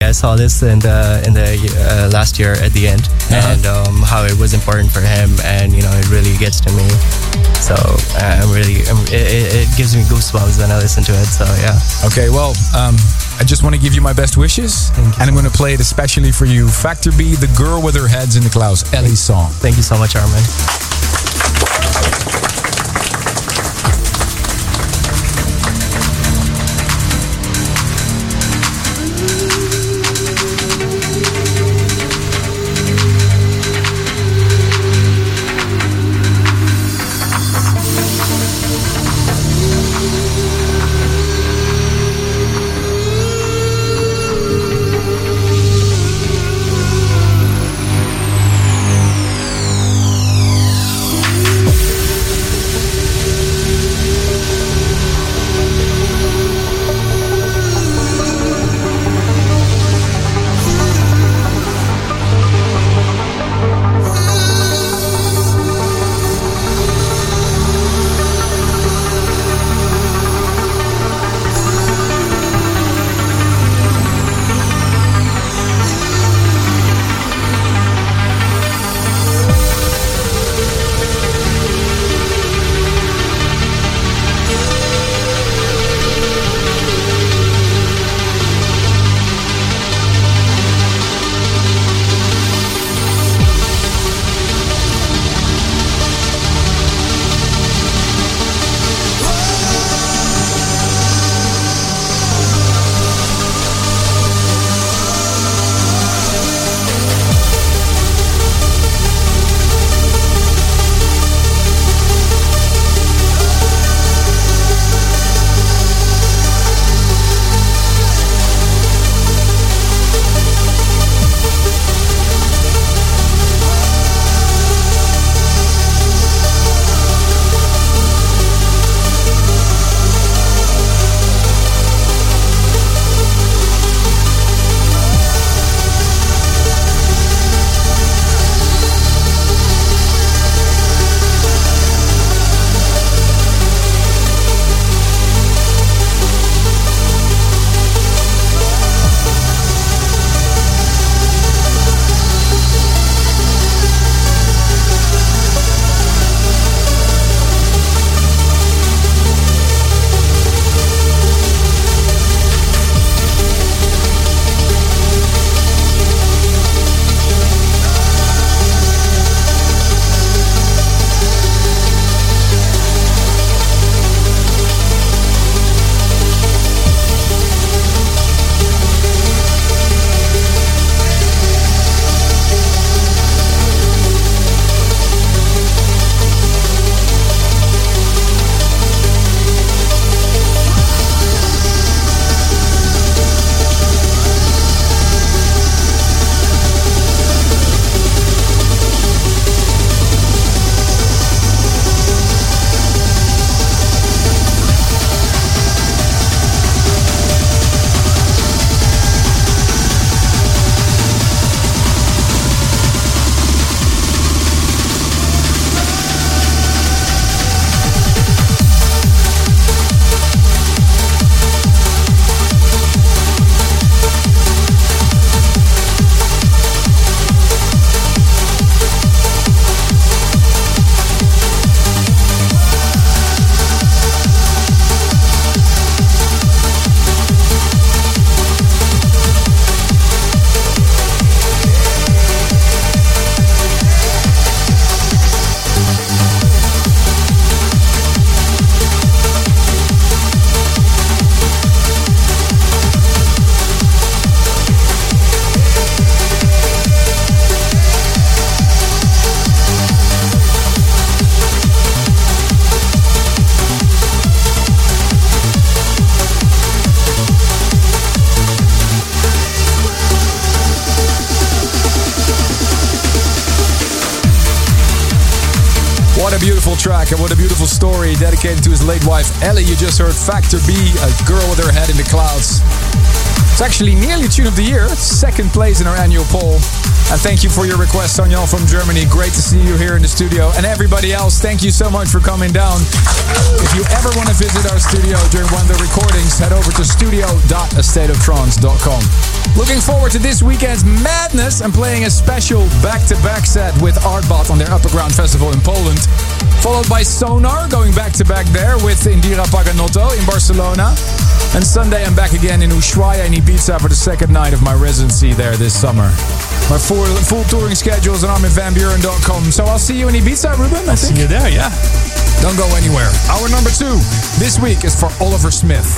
I saw this in the last year at the end, and how it was important for him, and it really gets to me. So it gives me goosebumps when I listen to it. So yeah. Okay, well, I just want to give you my best wishes, and I'm going to play it especially for you. Factor B, The Girl with Her Heads in the Clouds, Ellie's song. Thank you so much, Armin. a beautiful track and what a beautiful story dedicated to his late wife Ellie. You just heard Factor B, A Girl with Her Head in the Clouds. It's actually nearly Tune of the Year, second place in our annual poll. And thank you for your request, Sonja from Germany. Great to see you here in the studio. And everybody else, thank you so much for coming down. If you ever want to visit our studio during one of the recordings, head over to studio.astateoftrance.com. Looking forward to this weekend's madness and playing a special back-to-back set with Artbot on their Upper Ground Festival in Poland. Followed by Sonar, going back-to-back there with Indira Paganotto in Barcelona. And Sunday I'm back again in Ushuaia in Ibiza for the second night of my residency there this summer. My full touring schedule is on ArminVanBuren.com. So I'll see you in Ibiza, Ruben, I think. See you there, yeah. Don't go anywhere. Hour number 2 this week is for Oliver Smith.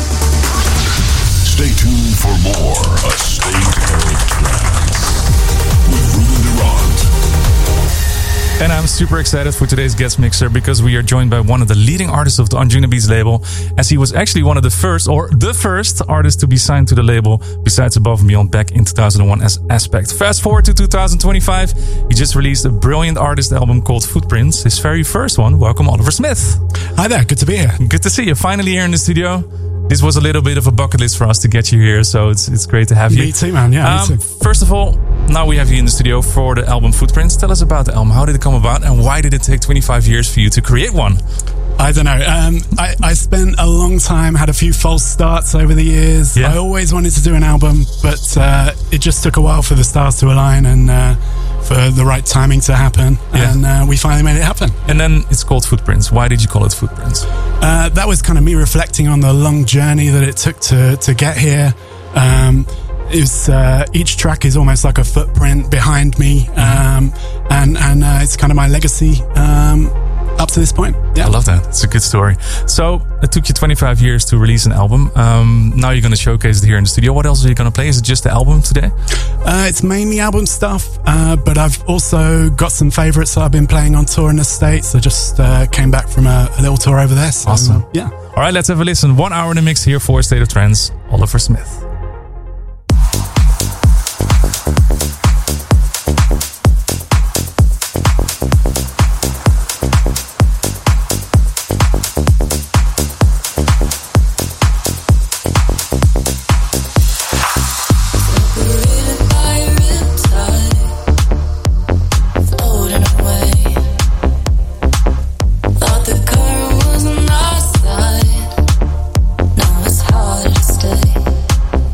Stay tuned for more A State of Trance with Ruben Durant. And I'm super excited for today's guest mixer because we are joined by one of the leading artists of the Anjuna Beats label, as he was actually one of the first, or the first artist to be signed to the label besides Above and Beyond back in 2001 as Aspect. Fast forward to 2025, he just released a brilliant artist album called Footprints, his very first one. Welcome, Oliver Smith. Hi there, good to be here. Good to see you. Finally here in the studio. This was a little bit of a bucket list for us to get you here, so it's great to have you. Me too, man. Yeah, me too. First of all, now we have you in the studio for the album Footprints. Tell us about the album. How did it come about, and why did it take 25 years for you to create one? I don't know. I spent a long time, had a few false starts over the years. Yeah. I always wanted to do an album, but it just took a while for the stars to align and for the right timing to happen. Yeah. And we finally made it happen. And then it's called Footprints. Why did you call it Footprints? That was kind of me reflecting on the long journey that it took to get here. Each track is almost like a footprint behind me, and it's kind of my legacy up to this point. Yeah. I love that. It's a good story. So it took you 25 years to release an album. Now you're going to showcase it here in the studio. What else are you going to play? Is it just the album today? It's mainly album stuff, but I've also got some favorites that I've been playing on tour in the States. I just came back from a little tour over there. So, awesome. Yeah. All right, let's have a listen. 1 hour in the mix here for State of Trance. Oliver Smith. Now it's harder to stay.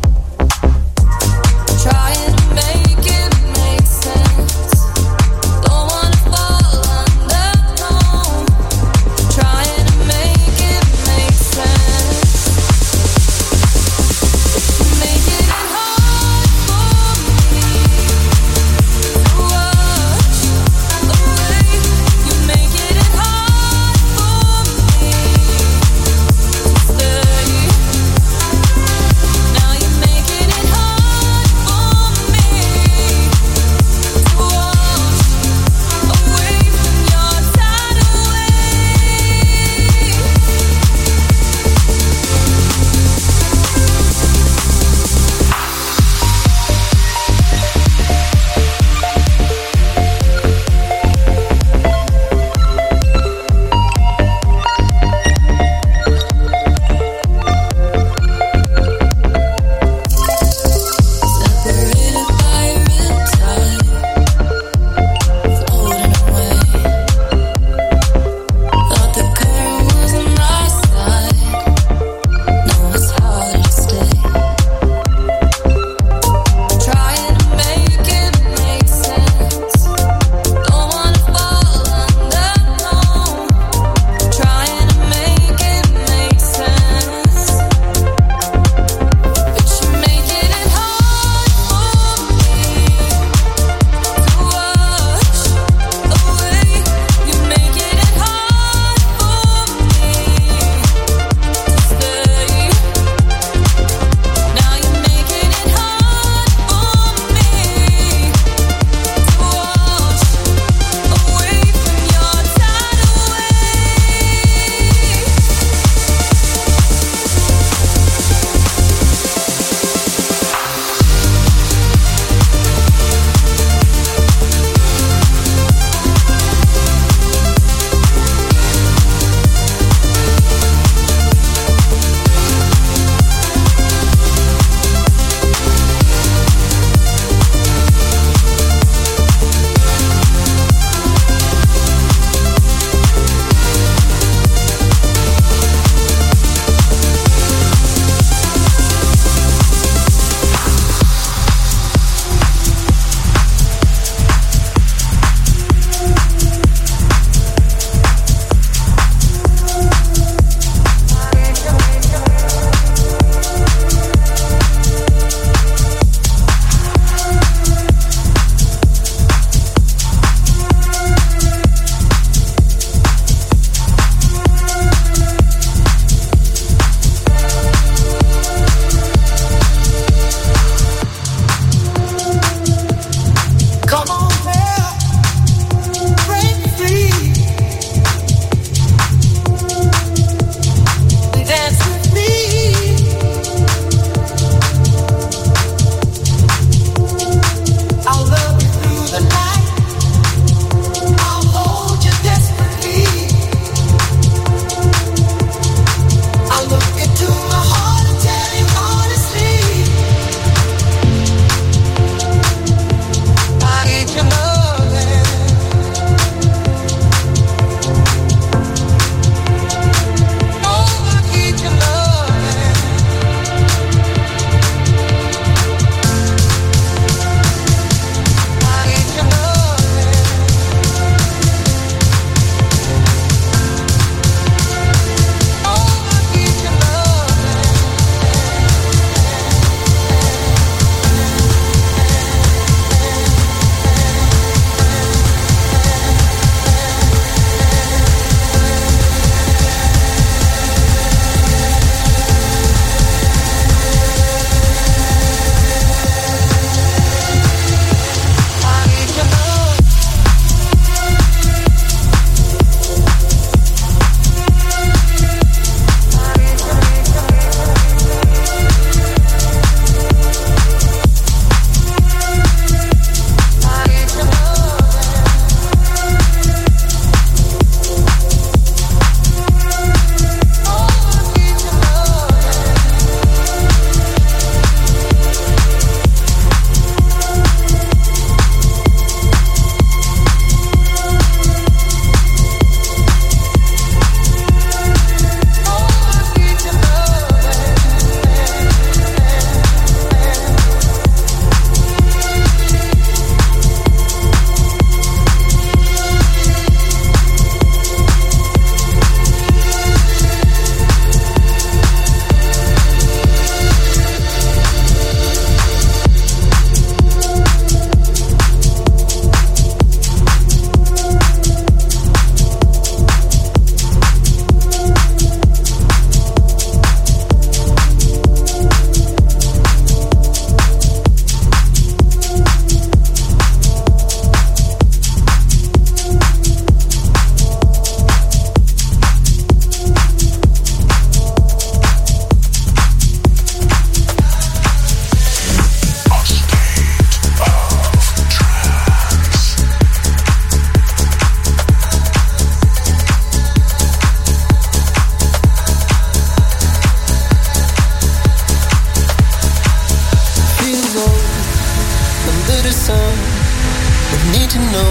citizen, we need to know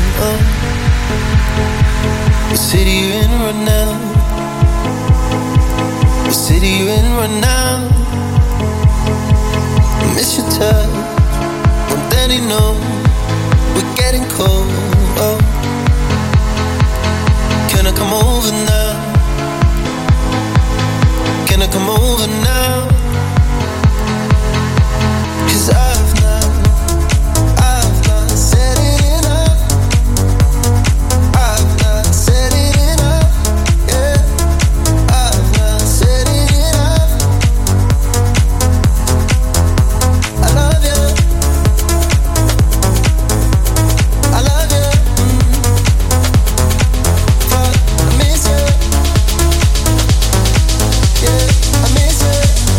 the city you're in right now. The city you're in right now. I miss your touch. Won't Daddy know we're getting cold? Can I come over now? Can I come over now? 'Cause I've not said it enough. I've not said it enough. Yeah, I've not said it enough. I love you. I love you. But I miss you. Yeah, I miss you.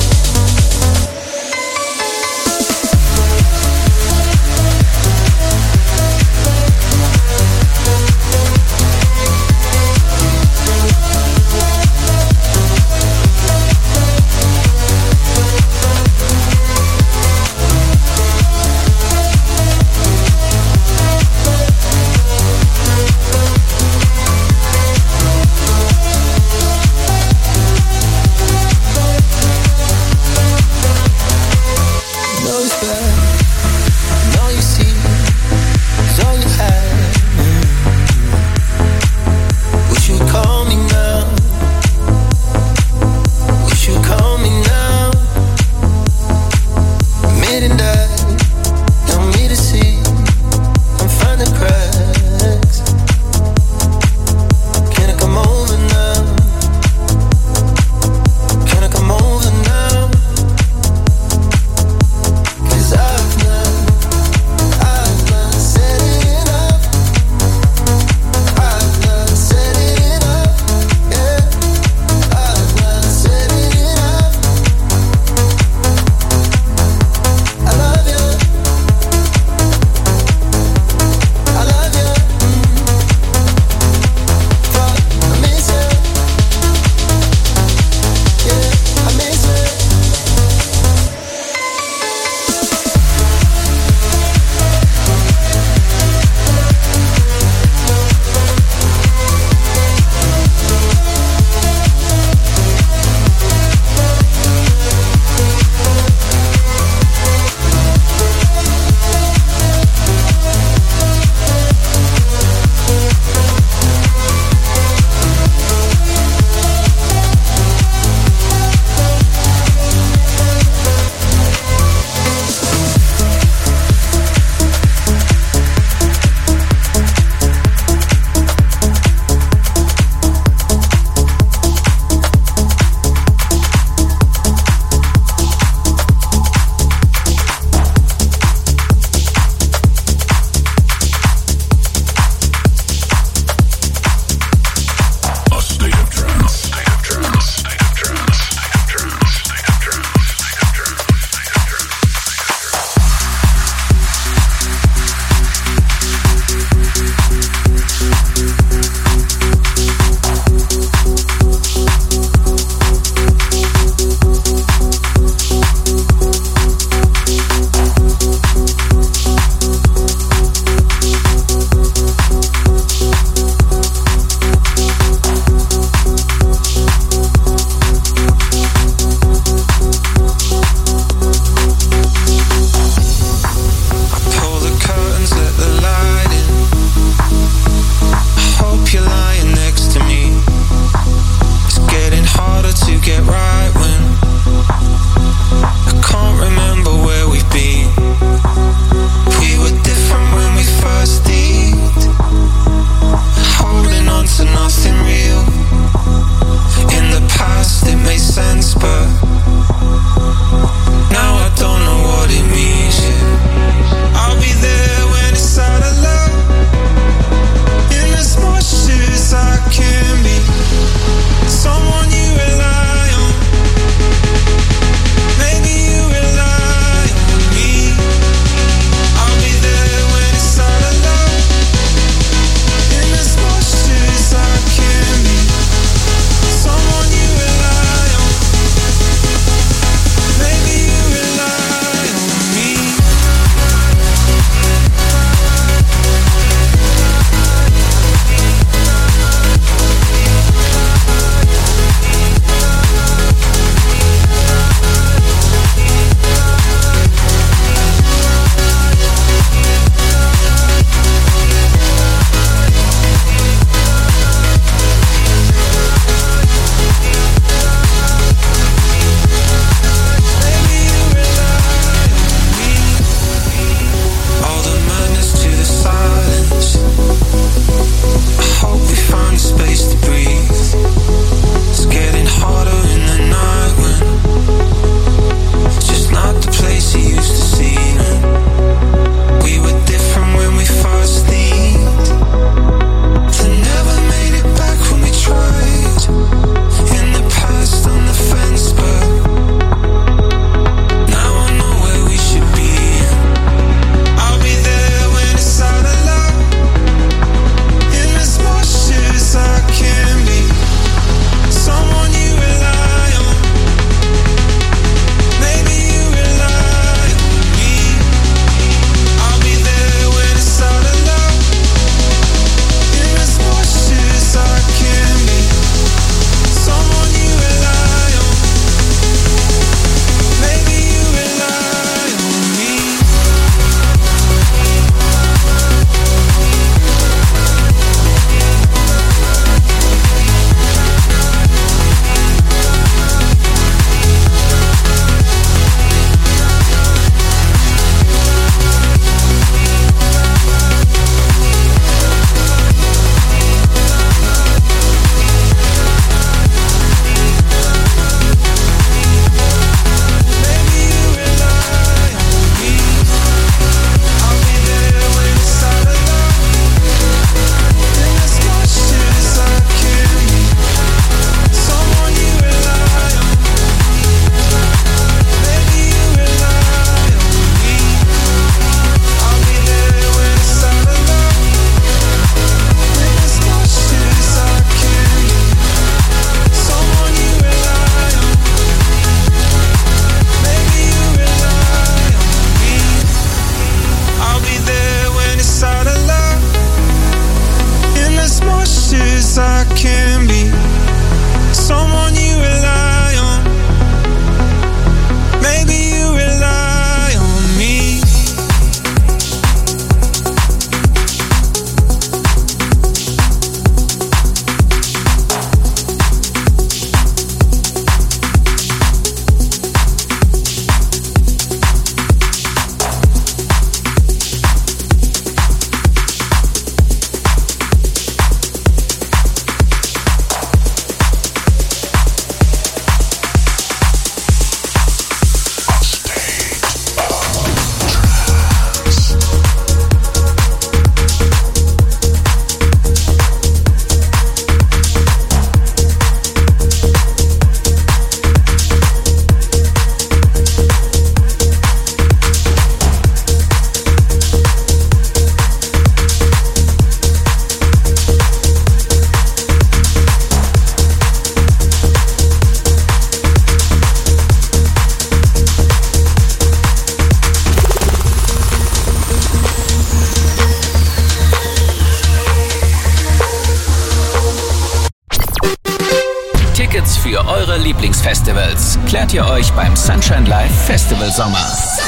für eure Lieblingsfestivals klärt ihr euch beim Sunshine Live Festival Sommer.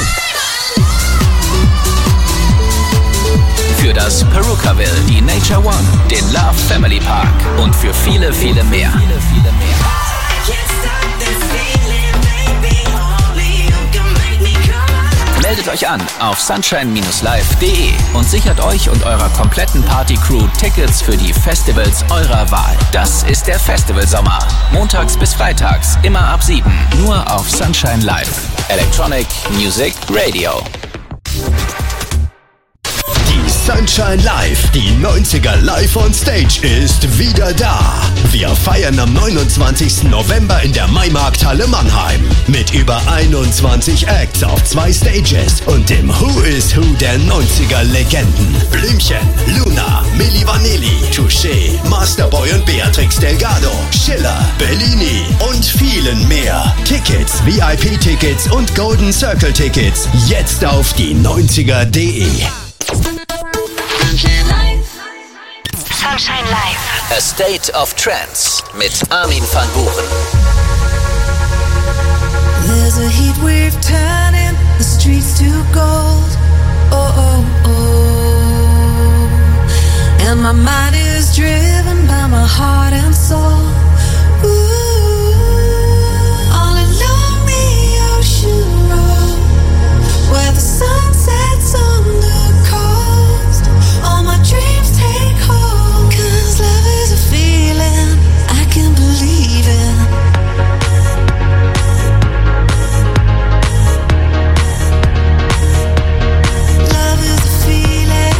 Für das Perukaville, die Nature One, den Love Family Park und für viele, viele mehr. Meldet euch an auf sunshine-live.de und sichert euch und eurer kompletten Party-Crew Tickets für die Festivals eurer Wahl. Das ist der Festivalsommer. Montags bis freitags, immer ab 7. Nur auf Sunshine Live. Electronic Music Radio. Sunshine Live, die 90er Live on Stage ist wieder da. Wir feiern am 29. November in der Maimarkthalle Mannheim mit über 21 Acts auf 2 Stages und dem Who is Who der 90er Legenden. Blümchen, Luna, Milli Vanilli, Touché, Masterboy und Beatrix Delgado, Schiller, Bellini und vielen mehr. Tickets, VIP-Tickets und Golden Circle-Tickets jetzt auf die 90er.de. Sunshine Live. A State of Trance mit Armin van Buuren. There's a heat wave turning the streets to gold. Oh, oh, oh. And my mind is driven by my heart and soul. Ooh. All along the ocean road, where the sun sets on the coast. All my dreams take hold. 'Cause love is a feeling I can believe in. Love is a feeling.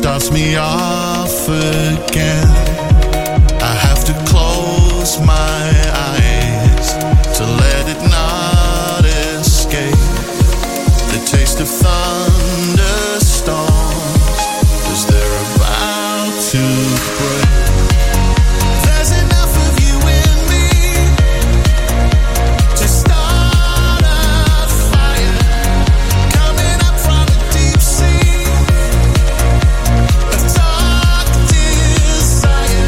starts me off again. I have to close my eyes to let it not escape. The taste of thunderstorms as they're about to break. There's enough of you in me to start a fire coming up from the deep sea of dark desire.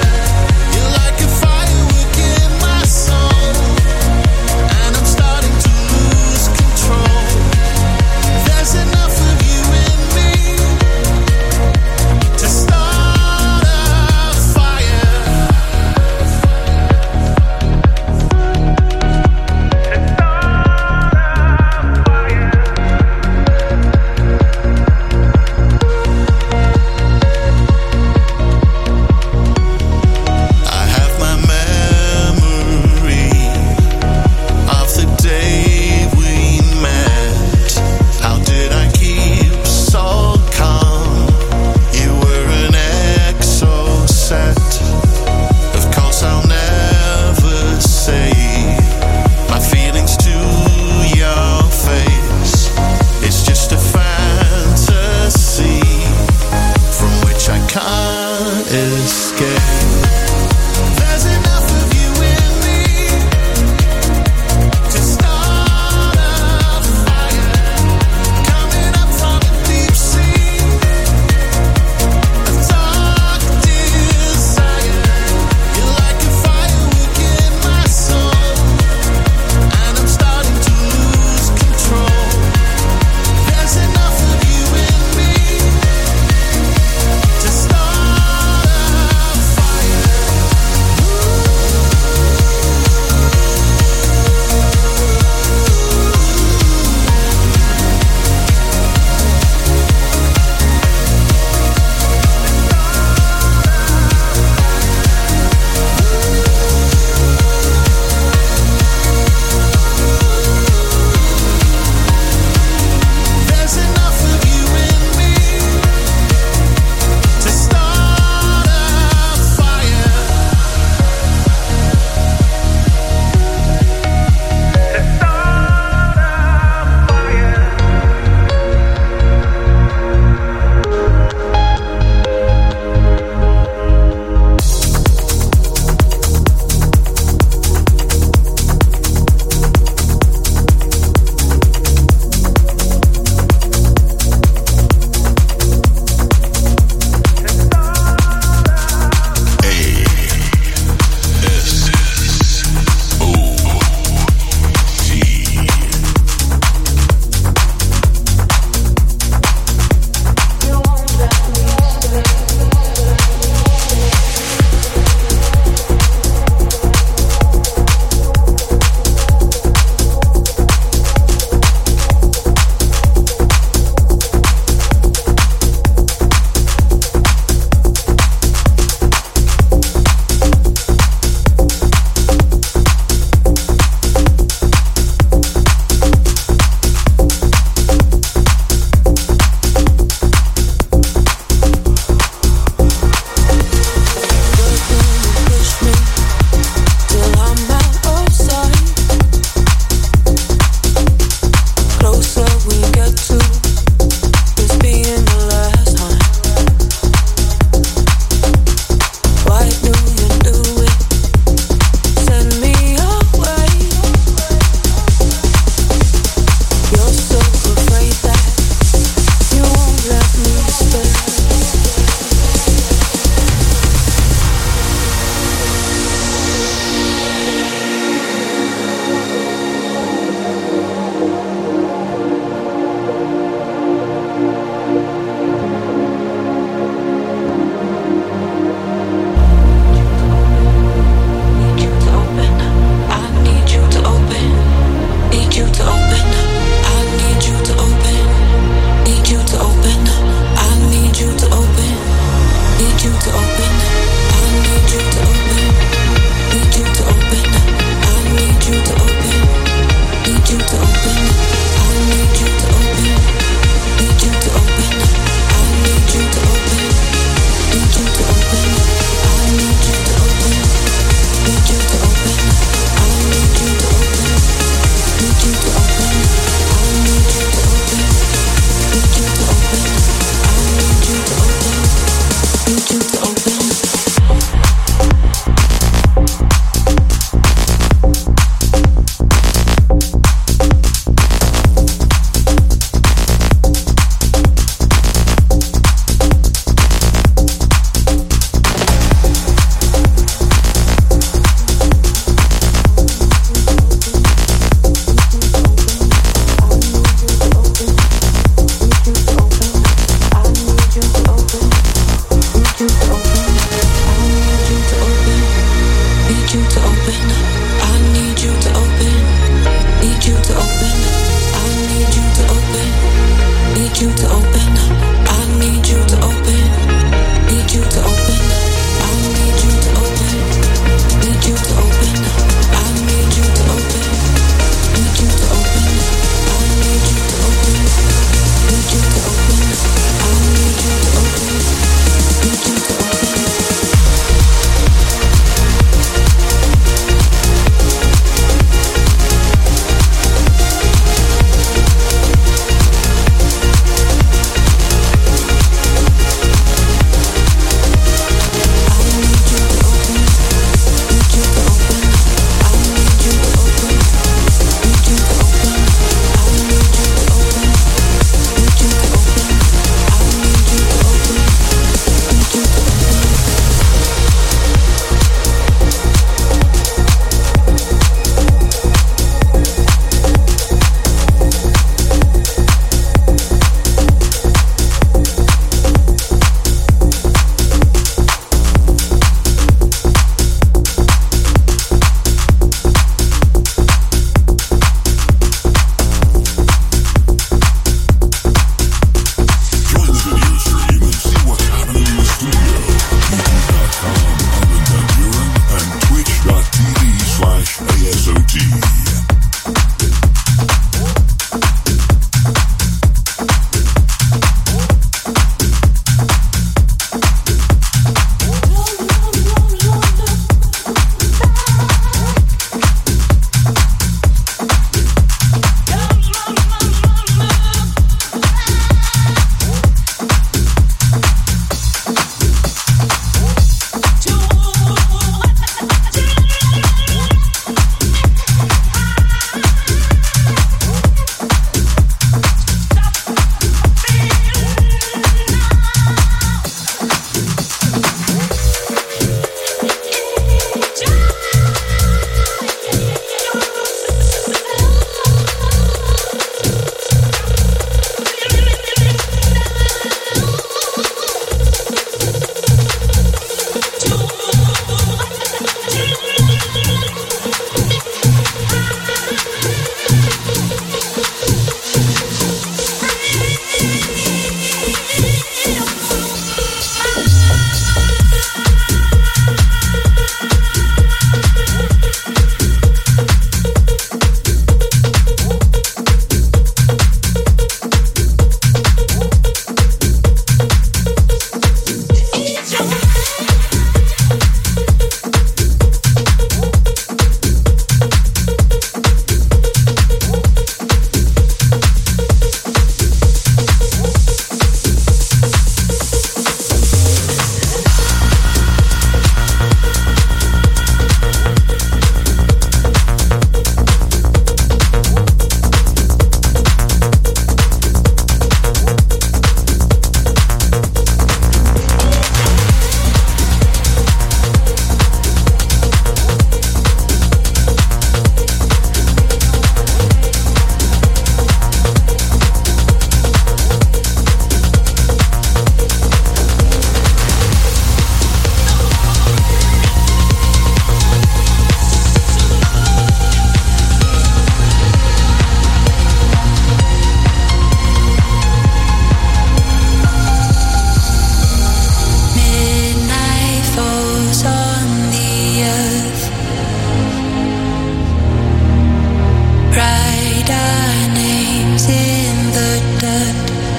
names in the dirt.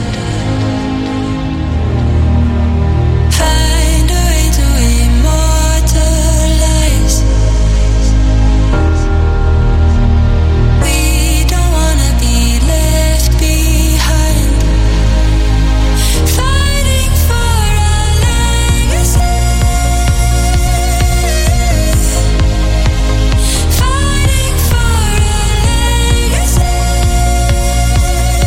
Find a way to immortalize. We don't wanna be left behind. Fighting for our legacy. Fighting for our legacy.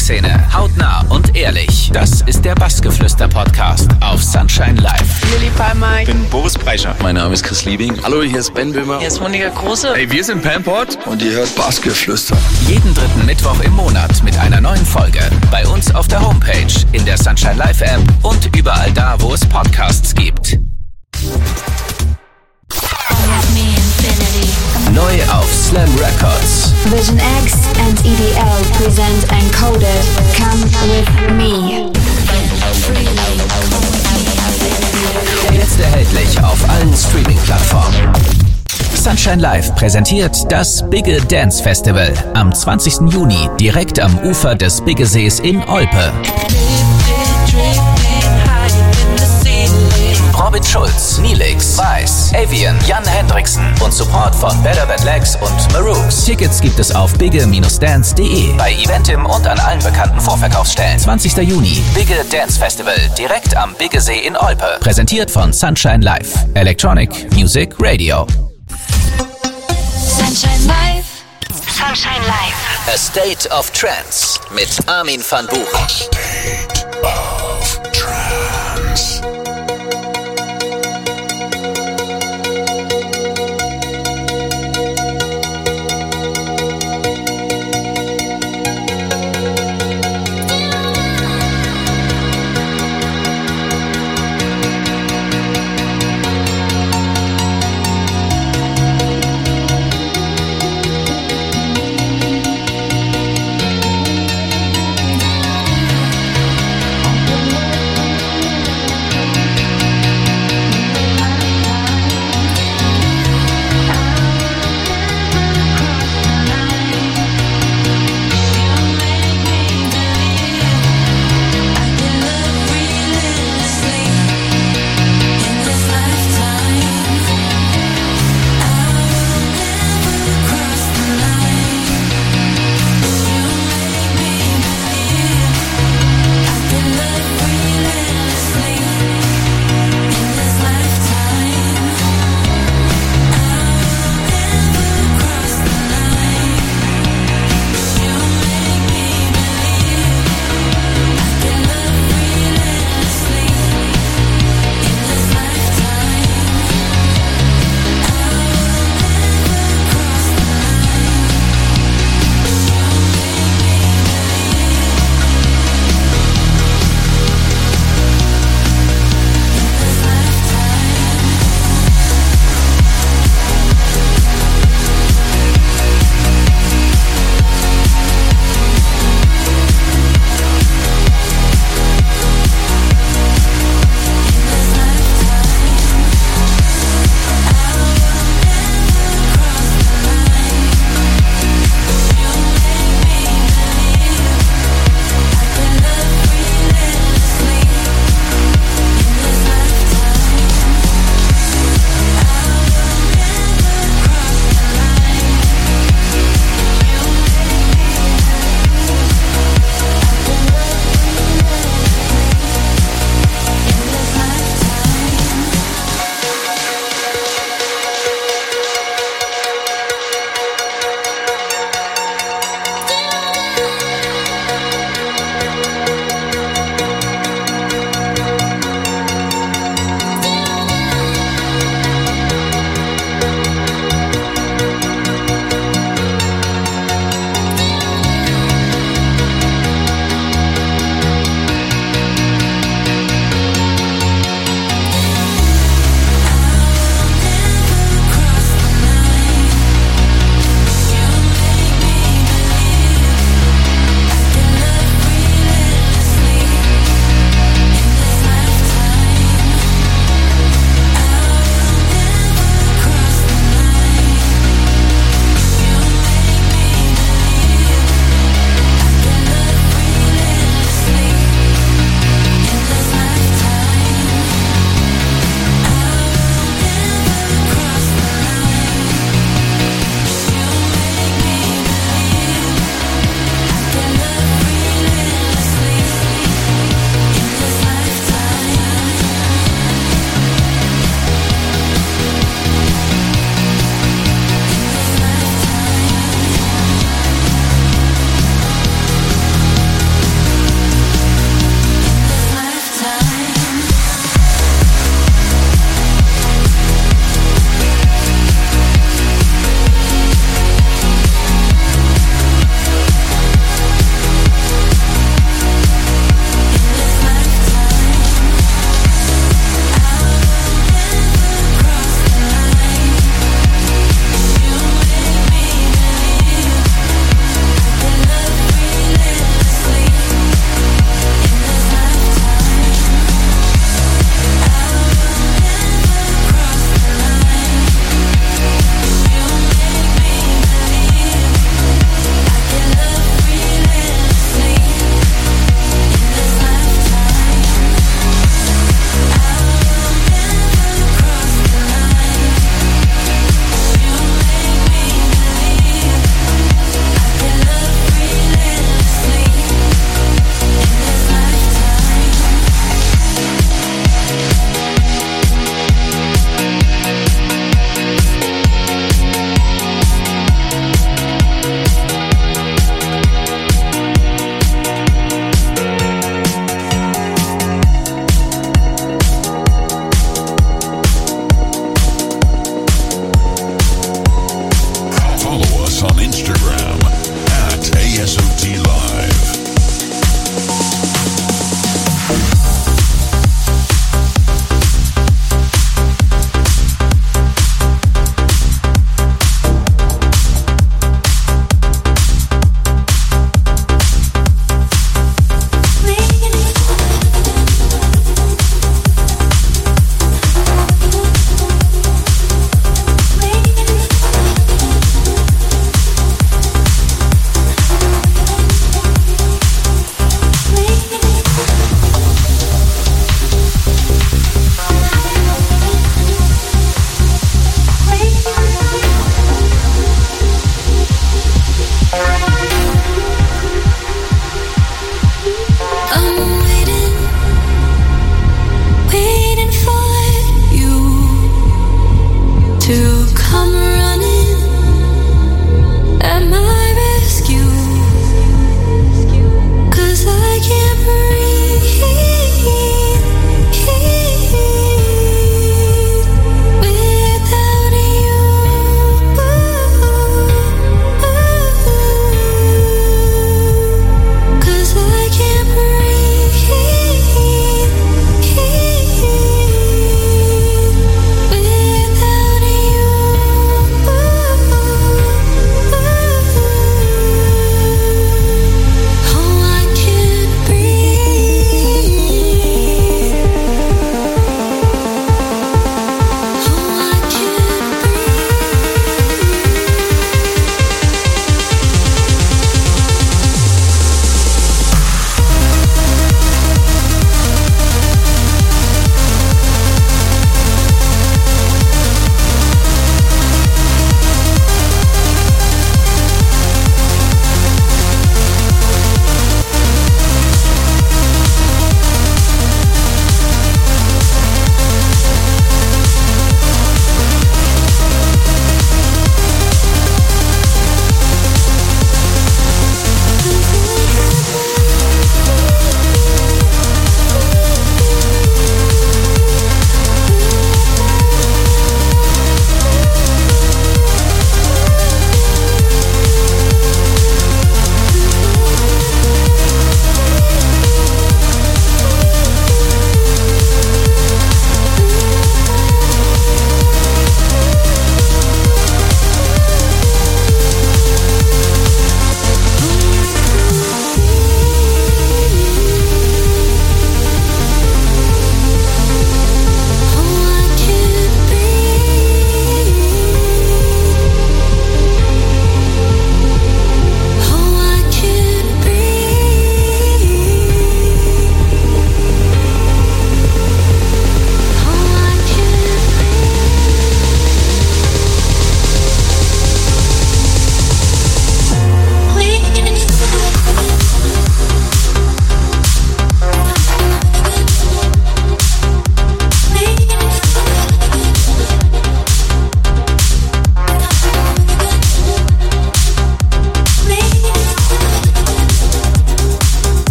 Musikszene. Hautnah und ehrlich. Das ist der Bassgeflüster-Podcast auf Sunshine Live. Lilly Palmer. Ich bin Boris Brecher. Mein Name ist Chris Liebing. Hallo, hier ist Ben Böhmer. Hier ist Monika Große. Hey, wir sind Pamport. Und ihr hört Bassgeflüster. Jeden dritten Mittwoch im Monat mit einer neuen Folge. Bei uns auf der Homepage, in der Sunshine Live App und überall da, wo es Podcasts gibt. Neu auf Slam Records. Vision X and EDL present Encoded. Come with me. Jetzt erhältlich auf allen Streaming-Plattformen. Sunshine Live präsentiert das Bigge Dance Festival am 20. Juni direkt am Ufer des Biggesees in Olpe. Robin Schulz, Nilix, Weiß, Avian, Jan Hendriksen und Support von Better Than Legs und Marooks. Tickets gibt es auf bigge-dance.de, bei Eventim und an allen bekannten Vorverkaufsstellen. 20. Juni, Bigge Dance Festival, direkt am Biggesee in Olpe. Präsentiert von Sunshine Live. Electronic Music Radio. Sunshine Live. Sunshine Live. A State of Trance mit Armin van Buuren. A State of Trance.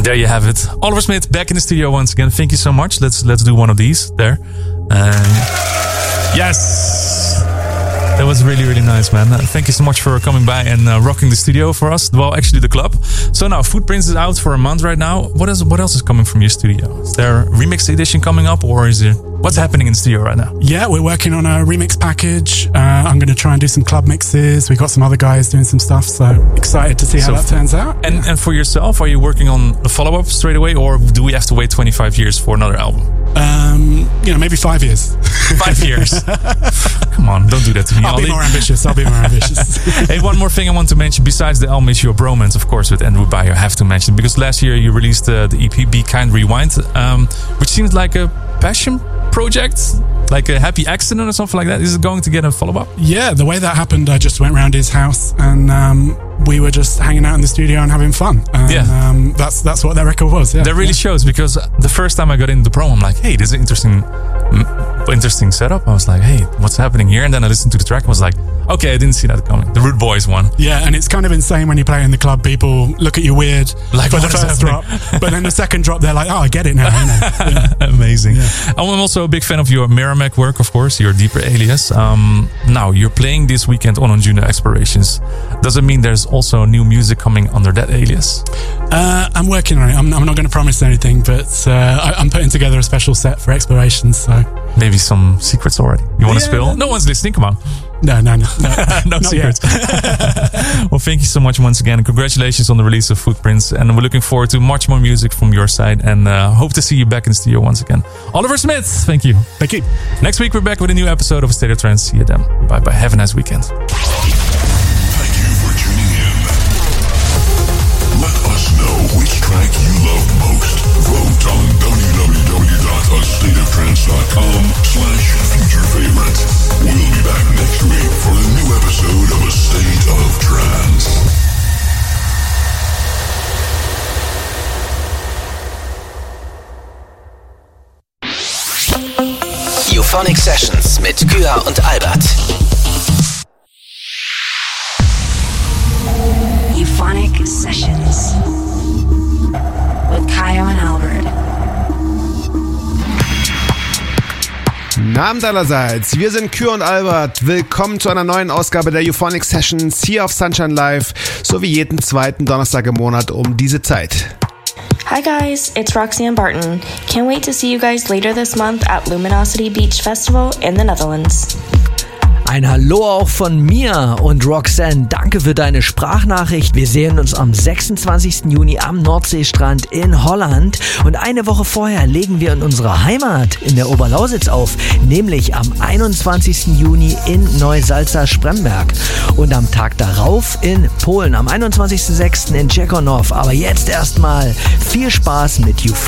And there you have it. Oliver Smith back in the studio once again. Thank you so much. Let's do one of these there. Yes. That was really, really nice, man. Thank you so much for coming by and rocking the studio for us. Well, actually the club. So now Footprints is out for a month right now. What else is coming from your studio? Is there a remix edition coming up, or is it what's happening in the studio right now? Yeah, we're working on a remix package. I'm going to try and do some club mixes. We got some other guys doing some stuff, so excited to see how that turns out. And for yourself, are you working on a follow-up straight away, or do we have to wait 25 years for another album? Maybe 5 years. 5 years. Come on, don't do that to me. I'll be more ambitious. Hey, one more thing I want to mention besides the album issue of Bromance, of course, with Andrew Bayer, I have to mention, because last year you released the EP Be Kind Rewind, which seems like a passion project, like a happy accident or something like that. Is it going to get a follow-up? Yeah, the way that happened, I just went round his house and we were just hanging out in the studio and having fun. And, that's what that record was. Yeah, that really shows, because the first time I got into the promo, I'm like, hey, this is an interesting setup. I was like, hey, what's happening here? And then I listened to the track and was like, okay, I didn't see that coming. The Rude Boys one. Yeah, and it's kind of insane when you play in the club. People look at you weird for the first drop, but then the second drop, they're like, oh, I get it now. Yeah. Amazing. Yeah. I'm also a big fan of your Merrimack work, of course, your Deeper alias. Now, you're playing this weekend on Anjuna Explorations. Does it mean there's also new music coming under that alias? I'm working on it. I'm not going to promise anything, but I'm putting together a special set for Explorations. So maybe some secrets already. You want to spill? No one's listening. Come on. No. No secrets. Well, thank you so much once again. Congratulations on the release of Footprints. And we're looking forward to much more music from your side. And hope to see you back in the studio once again. Oliver Smith, thank you. Thank you. Next week, we're back with a new episode of A State of Trance. See you then. Bye-bye. Have a nice weekend. Thank you for tuning in. Let us know which track you love most. Vote on www.astateoftrance.com/future-favorite. We'll be back next week for a new episode of A State of Trance. Euphonic Sessions mit Kya und Albert. Euphonic Sessions with Kaya and Albert. Abend allerseits, wir sind Kür und Albert. Willkommen zu einer neuen Ausgabe der Euphonic Sessions hier auf Sunshine Live, so wie jeden zweiten Donnerstag im Monat um diese Zeit. Hi guys, it's Roxanne Barton. Can't wait to see you guys later this month at Luminosity Beach Festival in the Netherlands. Ein Hallo auch von mir und Roxanne, danke für deine Sprachnachricht. Wir sehen uns am 26. Juni am Nordseestrand in Holland und eine Woche vorher legen wir in unserer Heimat in der Oberlausitz auf, nämlich am 21. Juni in Neusalza-Spremberg und am Tag darauf in Polen, am 21.06. in Tschechonow. Aber jetzt erstmal viel Spaß mit Euphonic.